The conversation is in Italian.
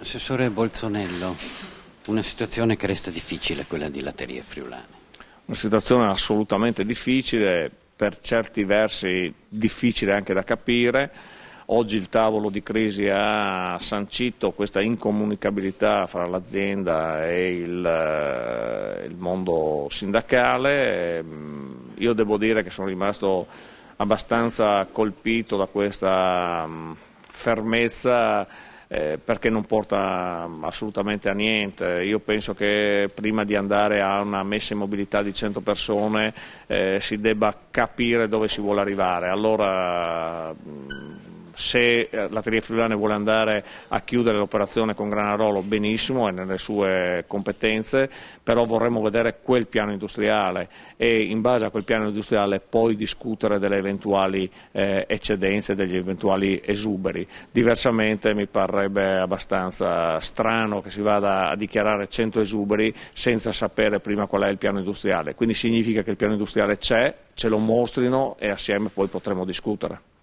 Assessore Bolzonello, una situazione che resta difficile, quella di Latterie Friulane. Una situazione assolutamente difficile, per certi versi difficile anche da capire. Oggi il tavolo di crisi ha sancito questa incomunicabilità fra l'azienda e il mondo sindacale. Io devo dire che sono rimasto abbastanza colpito da questa fermezza, perché non porta assolutamente a niente. Io penso che prima di andare a una messa in mobilità di 100 persone si debba capire dove si vuole arrivare. Allora, se Latterie Friulane vuole andare a chiudere l'operazione con Granarolo, benissimo, è nelle sue competenze, però vorremmo vedere quel piano industriale e in base a quel piano industriale poi discutere delle eventuali eccedenze, degli eventuali esuberi. Diversamente mi parrebbe abbastanza strano che si vada a dichiarare 100 esuberi senza sapere prima qual è il piano industriale. Quindi significa che il piano industriale c'è, ce lo mostrino e assieme poi potremo discutere.